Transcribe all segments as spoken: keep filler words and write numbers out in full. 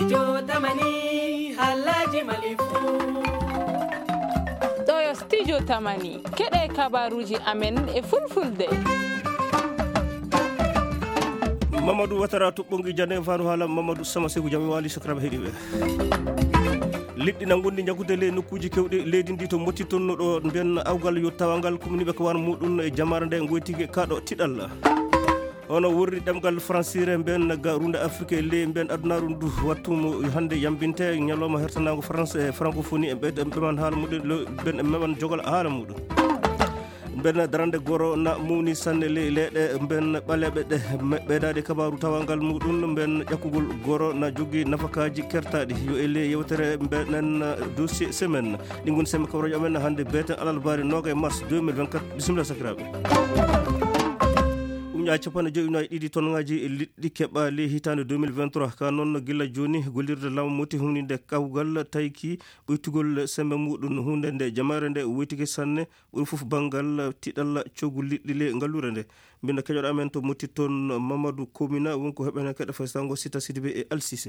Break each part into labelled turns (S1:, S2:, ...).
S1: studio tamani halaji malifu
S2: ɗo studio tamani keɗe kabaruji amen e fulfulde.
S3: Mamadou Watara tuɓɓongi jande faru haala Mamadou Sama Segu jami wali sakraɓe heeɗiɓe liɗɗi na gondi jaggude le nokkuji kewɗe leydi ndi to mottitonno ɗo mbiyen awgal yo tawangal kumniɓe ko wan muɗum e jamare nde goytigue kaɗo tiɗal ono wurri ɗemgal françire mbiyen garunde afrique e ley mbiyen adunaru ndu wattumo hande yambinte ñalawma hertanago france e francophonie e ɓeyde ɓeman haala muɗum ben e meman jogol haala muɗum ben darande goro na mawni sanne le leɗe ben ɓaleɓe ɗe ɓeydade kabaru tawangal muɗum ben ƴakkugol goro na jogui nafakaji kertaɗi yo ele yewtere benen dossier semaine ɗi goni semi kabaruji amen hande beten alalbari noga e mars deux mille vingt-quatre bisimilla sakiraɓe ñaa capanɗe joyi ujunaji ɗiɗi tonŋaji e liɗɗi keɓali hitande deux mille vingt-trois ka noon guila joni gollirde laamu moti hunde kawgal tayki ɓoytugol sembe muɗum hunde nde jamare nde woytiki sanne ɓuri foof banggal tiɗalla coggu liɗɗi le ngallure nde mbinda keƴoɗo amen to motti toon Mamadou Komina wonko heɓene keɗa faysango Sita Sidibé e Alsise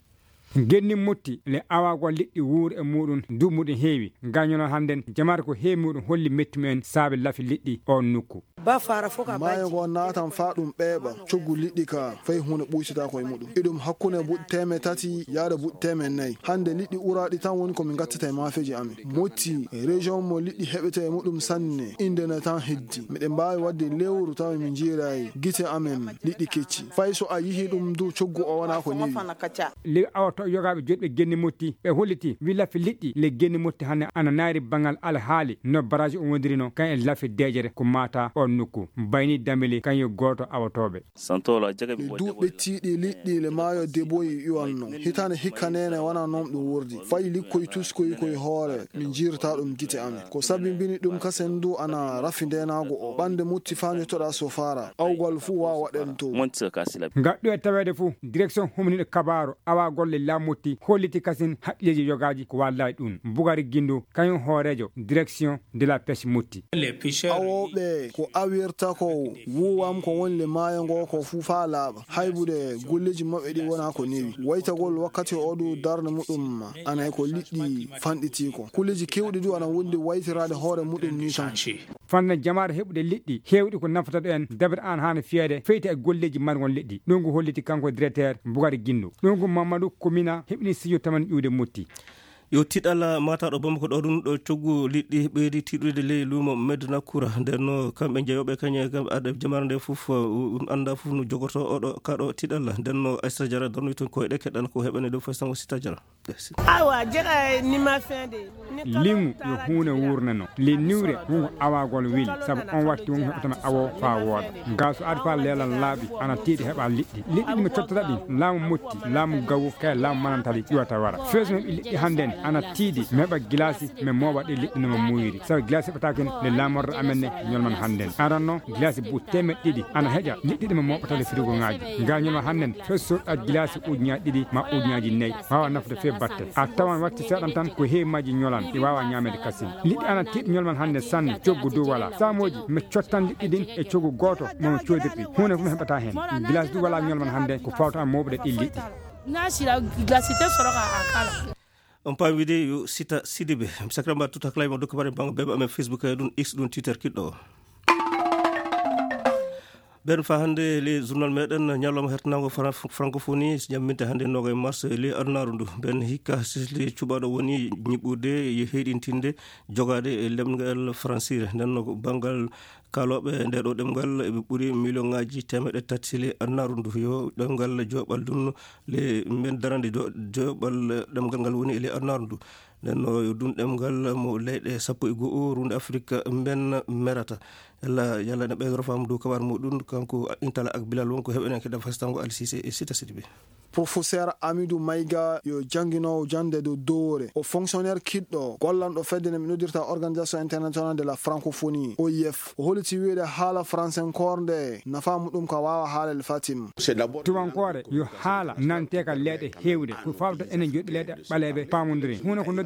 S4: genni motti le awagol liɗɗi wuur e muɗum dummuɗum heewi gañono hannden jamare ko heewi muɗum holli mettimumen saabe laafi liɗɗi on nokku
S5: ba fara foka
S6: maayo go natan fa ɗum ɓeeɓa coggu liɗɗi ka fay hunde ɓuysita koye muɗum iɗum hakkunde buɗ teme tati yaada buɗ teme nayyi hande liɗɗi uraɗi tan woni komin gattata e mafeji amin motti région mo liɗɗi heɓete e muɗum sanne indene tan heddi miɗen mbawi wadde lewru taw min jiirayi guite amen liɗɗi kecci fay so a yihi ɗum du coggu o wona ko newi
S4: le awato yogaɓe joɗɓe genni motti ɓe holliti wi laafi liɗɗi le genni motti hande ana naari bangal alhaali no baraji o wondirino kan e laafi dejere ko mata on nokku bayni dameli kanyo goto awatoɓe
S6: santola jagaɓe duuɓe tiiɗi liɗɗi le maayo deboyi iwanno hitande hikka nene wona noon ɗum wurdi fayi likkoye tuskoyi koye hoore min jirta ɗum guite amen ko sabimbini ɗum kasen du ana rafi ndenago o ɓande mutti fañotoɗa so fara awgal fuu wawa waɗen to
S4: gaɗɗo e tawede fuu direction humniɗo kabaru awa golle lamutti holliti kasin haqqilleji yogaji ko wallahi ɗum Bugari Guindo kañum hoorejo direction de la pêche mutti
S6: awoɓe ko awirta ko wuwam ko woni le maayo ngo ko fuu fa laaɓa haybude golleji maɓɓe ɗi wona ko newi waytagol wakkati oɗo darde muɗum anay ko liɗɗi fanɗiti ko kulleji kewɗi du ana wondi waytirade hoore muɗum ni tan
S4: fanna jamare heɓude liɗɗi hewɗi ko nafata ɗo en dabar an hana fiyede feyti e golleji margon liɗɗi ɗum ko holliti kanko directeur Bugari Guindo ɗum ko Mamadou Komina heɓni studio taman ƴuwde mutti
S3: yo tiɗala mataɗo bamako ɗo ɗum ɗo coggu liɗɗi ɓeydi tiɗude ley lumo Medina Koura ndenno kamɓe jeeyoɓe kañe aɗa jamare nde foof anda foof no jogoto oɗo kaɗo tiɗalla ndenno Aissata Diarra donnoy toon koyeɗe keɗɗan ko heɓane dow faysango Sita Diarra
S5: awa jeeɗa nima fende
S4: limu yo hunde wurnano le niwre hunko awagol wili saabu on watti won heɓatano awo fa wooda ga so ari fa leelan laaɓi ana tiiɗi heɓa liɗɗi liɗɗi ɗi mi tottata ɗi laamu motti laamu gawu kay laamu manantali ƴuwata wara feesno ɓi liɗɗi hannden ana tiidi meɓa gilasi me mowa ɗe liɗɗi noma muyiri sabu gilasi heɓatake le lamorde amen ne ñolman hannden aran noon gilasi bu temed ɗiɗi ana heƴa liɗɗi ɗi mo moɓatale frigo ngaji ga ñolma hannden fe soɗɗa gilasi ujuñaji ɗiɗi ma ujuñaji nayyi wawa nafde fe batte a tawan watti seeɗan tan ko heewi majji ñolan ɗi wawa ñamede kasin liɗɗi ana tiiɗi ñolman hannde sanne coggu dow wala samoji mi cottan liɗɗi ɗin e coggu goto mono codirɗi hunde fof mi heɓata hen gilasi du wala ñolman hannde ko fawta mawɓe ɗi liɗɗi
S5: nasira gilasi te soroka akala
S3: on paami wide yo Sita Sidibé sakramba tout haklay mo dokka bare bango bebe amen Facebook e ɗum X ɗum Twitter kiɗɗo o ben fa hande le journal meɗen ñalawma hertanago francophonie jamminte hande noga e mars le adunaru ndu ben hikka sisli cuɓaɗo woni ñiɓɓude e heɗintinde jogade e lemgal françire ndenno bangal kaloɓe nde ɗo ɗemgal eɓe ɓuuri million ngaji temeɗe tati le adunaru ndu yo ɗemgal joɓal ɗum le men darande joɓal ɗemgal ngal woni e le adunaru ndu nenno yo ɗum ɗemgal mo leyɗe sappo e go'o runde afrique ben merata yalla yalla ne ɓeydoro fam dow kabar muɗum kanko intala ak bilal wonko heɓenen keɗa fastango Alsise e Sita Sidibé
S6: professeur Amidou Maïga yo janginowo jande dow dowore o fonctionnaire kiɗɗo gollanɗo feddene mi nodirta organisation internationale de la francophonie O I F o holiti wiide haala français nde nafa muɗum ka wawa haalel fatim
S4: tubankore yo haala nante ka leɗe hewde ko fawta enen joɗɗi leɗe ɓaleɓe pamodiri hunde ko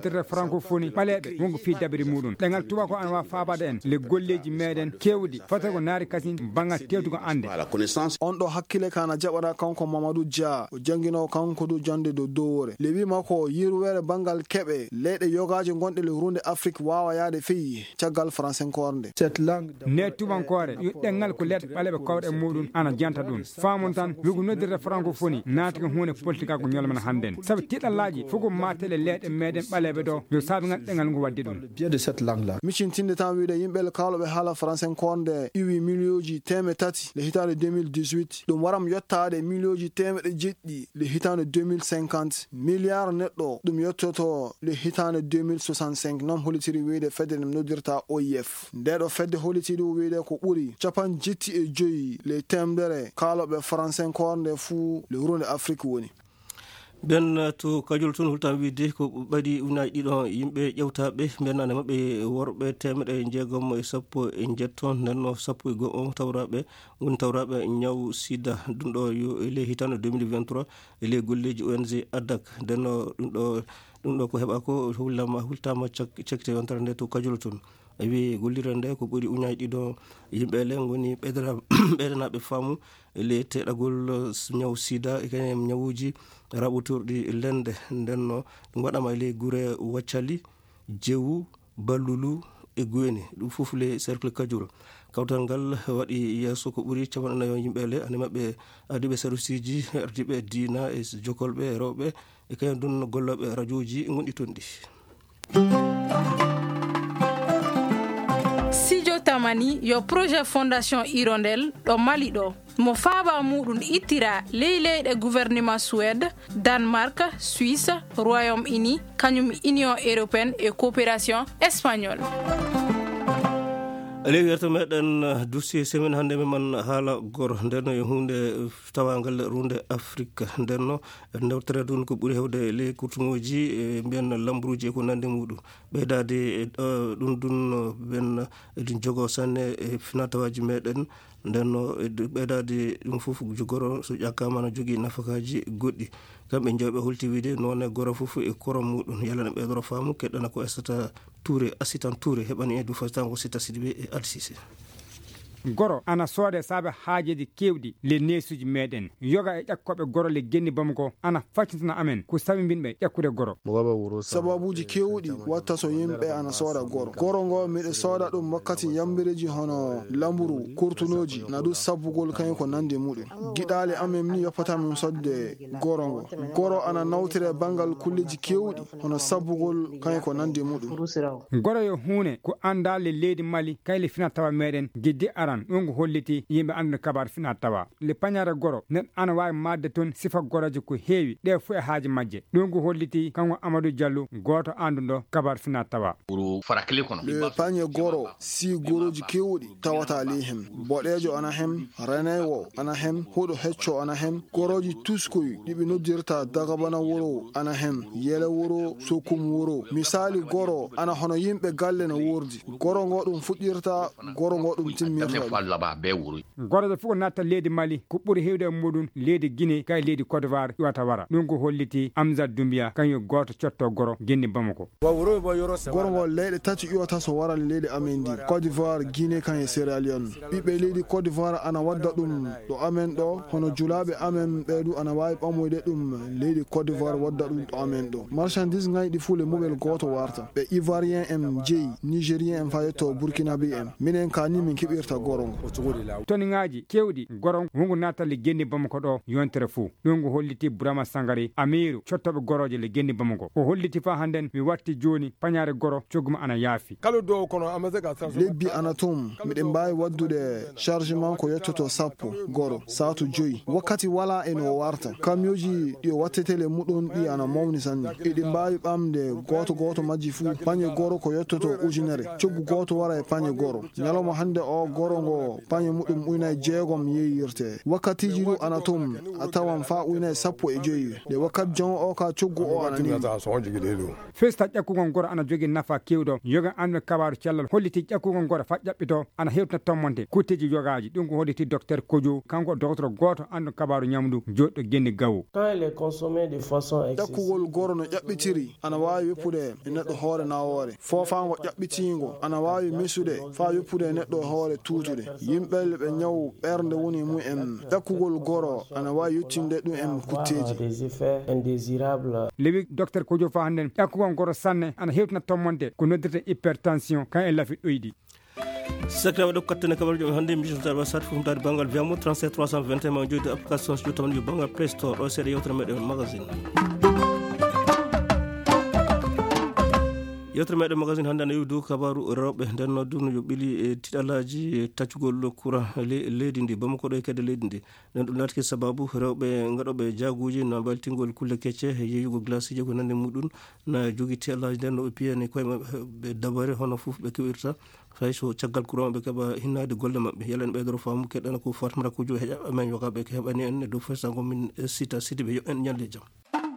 S4: noddirta francophonie ɓaleɓe wonko fi dabiri muɗum ɗengal tuba ko an wa fabade en le golleji meɗen kewɗi fata ko naari kasin banga tewtugo ande
S6: on ɗo hakkille kana jaɓata kanko Mamadou Dia o jangino kanko du jande do dowore le wima ko yirwere bangal keɓe leyɗe yogaji gonɗe le runde Afrique wawa yaade feyi caggal françaisnkorde
S4: ne tubankore yo ɗengal ko leɗɗe ɓaleɓe kawɗe muɗum ana janta ɗum famon tan wigo noddirta francophonie naati ko hunde politique ko ñolmana handen saabu tiɗallaji fogo matele leyɗe meɗen ɓaleɓe ɗo yo saabi ngal ɗengal ngo waddi ɗum
S6: micintinde tan wiide yimɓe kawloɓe haala françaisnkorde iwi milioji teme tati le hitande deux mille dix-huit ɗum waram yettade milioji temeɗe jeɗɗi le hitande deux mille cinquante milliard neɗɗo ɗum yettoto le hitande deux mille soixante-cinq noon holitiri wiide fedde nem noddirta O I F ndeɗo fedde holitiri wiide ko ɓuuri capan jetti e joyi le temdere kaloɓe françaisnkorde fuu le wuronde Afrique woni
S3: ben to kajol toon hultan wiide ko ɓaɗi unaji ɗiɗo yimɓe ƴewtaɓe mbiyannane mabɓe worɓe temeɗe jeegom e sappo e jetton nenno sappo e goho tawraɓe woni tawraɓe ñaw sida ɗum ɗo yo ele hitande deux mille vingt-trois ele golleji O N G addak ndenno ɗum ɗo ɗum ɗo ko heɓa ko hullama hultama cekkite yontere nde to kajol toon wi gollire nde ko ɓuri uñaji ɗiɗo yimɓe le goni ɓeydanaɓe faamu ele teɗagol ñaw sida e kañum ñawuji raɓotorɗi lende ndenno ɗum waɗama ele guure waccali jewu ballulu e guweni ɗum fof le cercle kajuro kawtal ngal waɗi yesso ko ɓuri capanɗe nayo yimɓe le ane mabɓe ardiɓe service ji ardiɓe diina e jokolɓe e rewɓe e kañum ɗum golloɓe radio ji gonɗi toon ɗi
S2: Sidio Tamani yo projet fondation Hirondelle ɗo Mali ɗo mo faaba muɗum ittira ley leyɗe gouvernement Suède, Danemark, Suisse, Royaume-Uni kañum Union européenne et coopération espagnole.
S3: ale wiyata meɗen dossier semaine hannde meman haala goro ndenno e hunde tawangal runde Afrique ndenno ndewtere ɗum ko ɓuuri hewde ley kurtuŋoji e mbiyan lambruji e ko nande muɗum ɓeydade ɗum ɗum ɓen eɗin jogo sanne e finatawaji meɗen ndenno ɓeydade ɗum fof goro so ƴakkama no jogui nafakaji goɗɗi kamɓe jewɓe holti wiide noon goro fof e korom muɗum yalana ɓeydoro faamu keɗɗana ko Estata Touré Assitan Touré heɓani e du fastan ko Sita Sidibé e Alsise
S4: goro ana soode saabe haajeji kewɗi le nesuji meɗen yoga e ƴakkoɓe goro le genni bamako ana faccitana amen ko sabibinɓe ƴakkude goro
S6: sababuji kewɗi watta so yimɓe ana sooda goro goro ngo miɗe sooda ɗum wakkati yambireji hono lamburu kurtunoji na ɗum sabbugol kañum ko nandi muɗum giɗali amen ni yoppatamin sodde goro ngo goro ana nawtire bangal kulleji kewɗi hono sabbugol kañum ko nandi muɗum
S4: goro yo hunde ko anda le leydi Mali kayle fina tawa meɗen giddi aran ɗum ko holliti yimɓe andude kabar fina tawa le pañare goro nen ana wawi madde toon sifa goroje ko heewi ɗe fo e haaji majje ɗum ko holliti kanko Amadou Diallo goto anduɗo kabar fina tawa
S6: le pañe goro si goroji kewɗi tawata li hen boɗejo ana hen renewo ana hen huɗo hecco ana hen goroji tuskoy ɗiɓe noddirta dagabana wuro ana hen yele wuro sokum wuro misali goro ana hono yimɓe galle no wordi goro ngo ɗum fuɗɗirta goro ngo ɗum timmirta
S4: goroje fof ko natta leydi Mali ko ɓuuri hewde e muɗum leydi Guinée kay leydi Côte d'Ivoire iwata wara ɗum ko holliti Amzat Doumbia kañum goto cotto goro genni Bamako
S6: goro ngo leyɗe tati iwata so wara leydi amen ndi Côte d'Ivoire Guinée kañum Sierra Leone ɓiɓɓe leydi Côte d'Ivoire ana wadda ɗum ɗo amen ɗo hono julaɓe amen ɓeeɗu ana wawi ɓamoyde ɗum leydi Côte d'Ivoire wadda ɗum ɗo amen ɗo marchandise gayɗi fuu le muɓel goto warta ɓe ivoirien en jeeyi nigérien en fa yetto burkinabé en minen ka ni min keɓirta goro ngo
S4: toniŋaji kewɗi goro wongo natta le genni Bamako ɗo yontere fuu ɗum ko holliti Bourama Sangare amiru cottoɓe goroje le genni Bamako o holliti fa hannden mi watti joni pañare goro cogguma ana yaafi
S6: lebbi ana tum miɗen mbawi waddude chargement ko yettoto sappo goro satu joyi wakkati wala eno warta kamioji ɗi o wattetele muɗum ɗi ana mawni sanne eɗi mbawi ɓamde goto goto majji fuu pañe goro ko yettoto ujunere coggu goto wara e pañe goro ñalawma hande o goro goro ngo panye mudum uyna jeegom yeyirte wakkati jiru anatum atawan fa uyna sappo e joyi de wakkat jon o ka coggu o anani
S4: festa ƴakkugon goro ana jogi nafa kewdo yoga anme kabaru cellal holliti ƴakkugon goro fa ƴaɓɓito ana hewtna tommonde kutteji yogaji ɗum ko holliti docteur Kodjo kanko docteur goto andu kabaru ñamdu joɗɗo genni gawo
S6: ƴakkugol goro no ƴaɓɓitiri ana wawi weppude e neɗɗo hoore nawore fofango ƴaɓɓitingo ana wawi mesude fa weppude e neɗɗo hoore tutude yimɓe ɓe ñaw ɓernde woni mum en ƴakkugol goro ana wawi yettinde ɗum en kutteji
S4: lewi docteur Kodjo fa handen ƴakkugon goro sanne ana hewtina tommonde ko noddirte hypertension kan e lafi ɗoyɗi
S3: sakra waɗo kattane kabaru jomi hannde mission tarba sat fumtade bangal wiamo trente-sept trois cent vingt et un ma joyde application so taman yo bangal play store ɗo seeɗa yewtere meɗen magazine yewtere meɗen magazine hannde ana yewi dow kabaru rewɓe nden nodduno yo ɓiili e tiɗalaji e taccugol courant leydi ndi bamako ɗo e kedde leydi ndi nden ɗum naatiki sababu rewɓe gaɗoɓe jaguji no mbaltingol kulle kecce e yeyugo glaciji ko nande muɗum na jogui tiɗalaji nden no ɓe piyani koye maɓɓe ɓe dabare hono fof ɓe keɓirta fay so caggal courant ɓe keeɓa hinnade golle maɓɓe yalen ɓeydoro faamu keɗɗana ko Fatimata Kodjo heeƴa men yogaɓe ko heɓani en e dow festango min sita sidiɓe yo en ñalde jaam.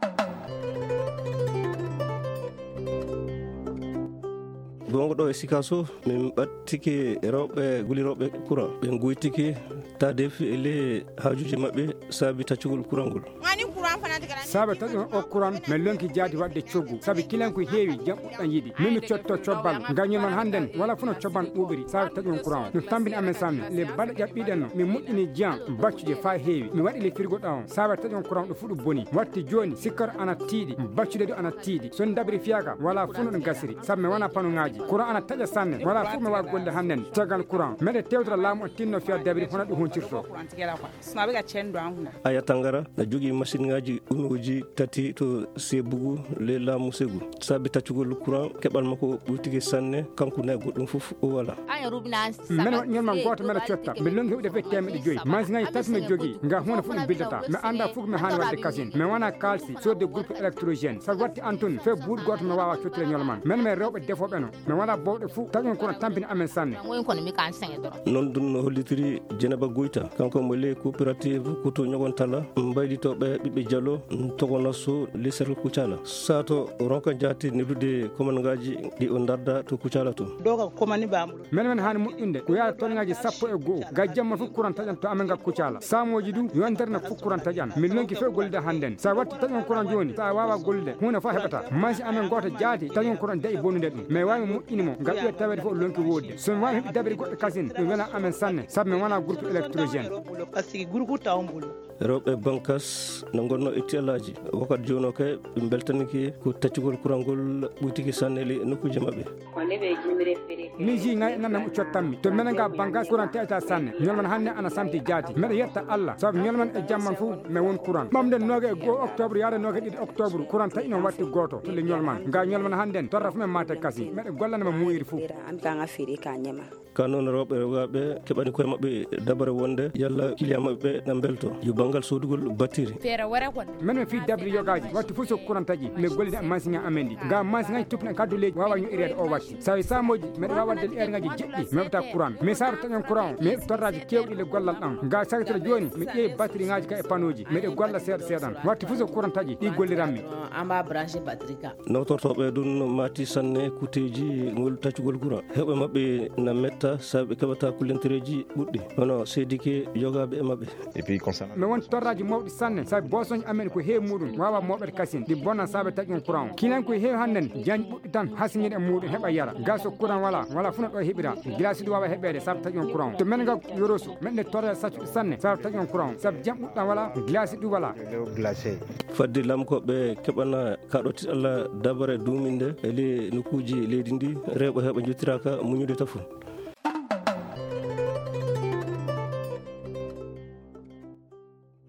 S3: gongo ɗo e Sikaso min ɓattiki rewɓe guliroɓe courant ɓe guytiki tadefi e le hajuji maɓɓe saabi taccugol courant ngol
S4: saabe taƴo o courant min lonki jaadi wadde coggu saabi kilen ko heewi jam ɓuɗɗan yiɗi mimi cotto cobbal gañolman hannden wala fof no cobban ɓuuɓiri saabe taƴon courant no tambini amen sanne le baɗa ƴaɓɓiɗen no min moƴƴini jean baccude fa heewi mi waɗi le frigo ɗa on saabe taƴon courant ɗo fuɗu boni watti joni sikkata ana tiiɗi baccude ɗo ana tiiɗi son dabri fiyaka wala fof no ɗo gasiri saabi mi wona panoŋaji courant ana taƴa sanne wala fof mi wawi golle hannden caggal courant meɗe tewtora laamu o tinno fiya dabri hono ɗum honcirto
S3: aya tangara na jogui machine ngaji unuji tati to sebugu le laamu segu saabi taccugol courant keɓal makko ɓurtiki sanne kanko nayi goɗɗum fof o wala
S4: mene waɗi ñolman goto meɗa cotta mi longi heɓude fe temeɗe joyyi machine ngaji tati mi jogui nga hunde fof ɗum bildata mi anda fof mi hani wadde kasine mi wona kalsi sodde groupe électrogène sabi watti antun fe buuɗ goto mi wawa cottire ñolman men min rewɓe defoɓe no mi wona bowɗe fou taƴon courant tampini amen sanne
S3: noon ɗum no hollitiri Dieynaba Goyta kanko mo le coopérative koto ñogon tala mbaylitoɓe ɓiɓɓe diallo togonasso le cercle Kucala sato ronka jati nebdude commande ngaji ɗi o darda to Kucala to
S4: men men hani moƴƴinde ko yaata tonŋaji sappo e goho ga jamma fof courant taƴan to amen ga Kucala samoji du yontere fof courant taƴan min lonki fe gollude hannden sa watti taƴon courant joni sa wawa gollude hunde fof heɓata machine amen goto jaati taƴon courant dayi bonnude ɗum mais wawi moƴƴinimo ga ɓiya tawede fof lonki wodde somi wawi heɓi dabiri goɗɗo kasine ɗum wela amen sanne saabu min wona groupe électrogène
S3: rewɓe bankas no gonno e tialaji wakkati joni o kay ɓe beltaniki ko taccugol courant ngol ɓuytiki sanne le nokkuji maɓɓe
S4: mi ji ngay nanam o cottanmi to minen ga bankas courant teeta sanne ñolman hannde ana samti jaati mbeɗa yetta Allah saabu ñolman e jamman fof mi won courant ɓamden noga e goho octobre yaade noga ɗiɗi octobre courant taƴi noon watti goto to le ñolman nga ñolman hannden torra fof men mate kasi mbeɗa gollanama muyiri fof
S3: ka noon rewɓe rewaɓe keɓani koye maɓɓe dabare wonde yalla client maɓɓe ɗa belto yo banggal sodugol battiri
S4: men mi fi dabri yogaji watti fof so courant taƴi mi gollide machine ŋa amen ɗi nga machine ŋaji toppina kaddu leydi wawa ñoƴirede o watti sawi samoji mbeɗa wawa wadde heure ŋaji jeɗɗi mi heɓata courant mais saro taƴon courant o mi heɓi torraji kewɗi le gollal ɗam nga sagitoro joni mi ƴeewi batterie ŋaji ka e panoji miɗe golla seeɗa seeɗan watti fof so courant taƴi ɗi golliranmi
S3: nawtortoɓe ɗum mati sanne kuteji ngol taccugol courant heɓe maɓɓe na metta saabi ɓe keɓata kullentereji ɓuɗɗi hono seedike yogaɓe e maɓɓe
S4: mi won torraji mawɗi sanne saabi bosoji amen ko heewi muɗum wawa moɓede kasine ɗi bonna saabi taƴon courant o kinan koye heewi hannden jañi ɓuɗɗi tan hasiñiɗe e muɗum heeɓa yara gaz so courant wala wala funa ɗo heeɓira glace ɗi wawa heɓede saabi taƴon courant o to men ga yoroso meɗne torra saccuɗi sanne saabi taƴon courant o saabi jam ɓuɗɗam wala glace ɗi wala
S3: fadde lamkoɓe keɓana kaɗo tiɗalla dabare duminde ele nokkuji leydi ndi rewɓe heeɓa jottiraka muñude tafo